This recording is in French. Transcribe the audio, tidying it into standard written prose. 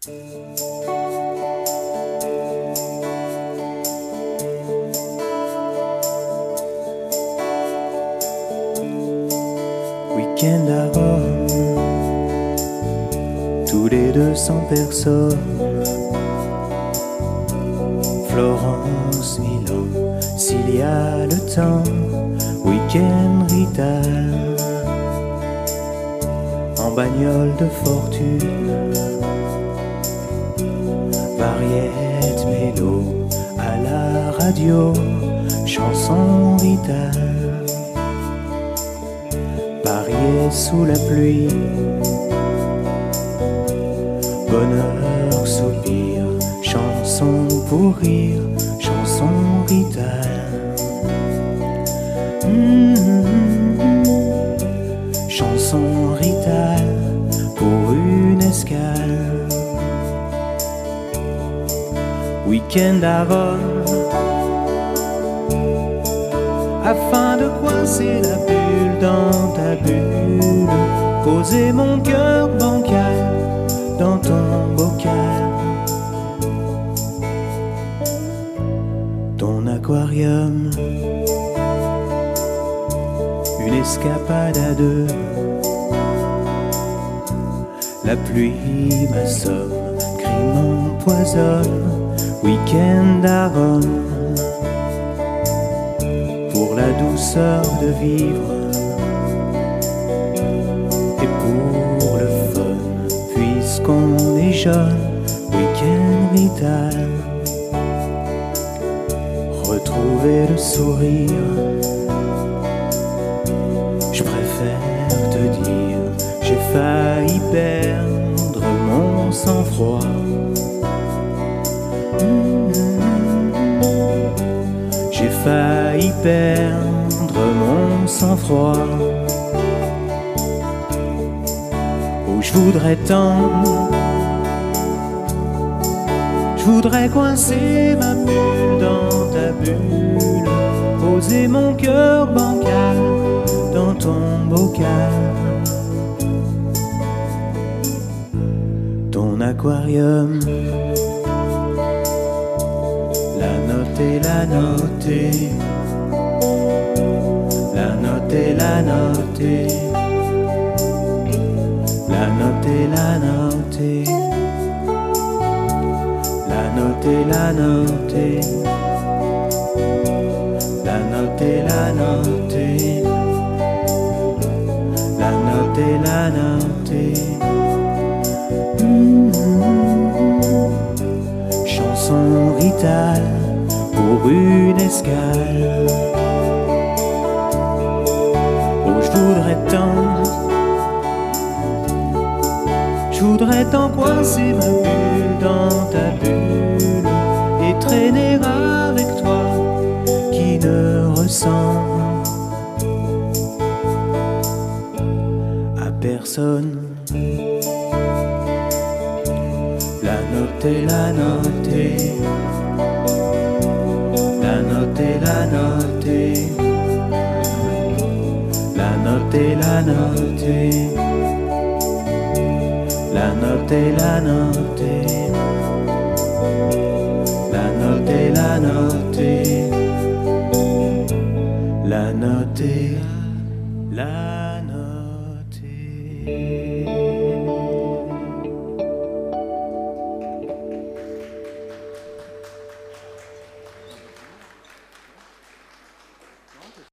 Week-end à Rome, tous les 200 personnes. Florence, Milan, s'il y a le temps. Week-end Rital, en bagnole de fortune. Variette, mélo, à la radio, chanson Rital. Parier sous la pluie, bonheur, soupir, chanson pour rire, chanson Rital. Chanson Rital pour une escale. Week-end à Rome, afin de coincer la bulle dans ta bulle, poser mon cœur bancal dans ton bocal. Ton aquarium, une escapade à deux. La pluie m'assomme, crie m'empoisonne. Week-end à Rome, pour la douceur de vivre et pour le fun, puisqu'on est jeune. Week-end Rital, retrouver le sourire. Je préfère te dire, j'ai failli perdre mon sang-froid. J'ai failli perdre mon sang-froid. Oh, je voudrais tant, je voudrais coincer ma bulle dans ta bulle, poser mon cœur bancal dans ton bocal. Ton aquarium, la noter, la noter, la noter, la noter, la noter, la noter, la noter, la noter, la noter, la noter, la noter, la noter. Chanson Rital pour une escale. Oh, je voudrais tant coincer ma bulle dans ta bulle et traîner avec toi qui ne ressemble à personne. La noter, la noter, la noter, la noter, la noter, la noter, la noter, la noter, la noter, la noter, la noter, la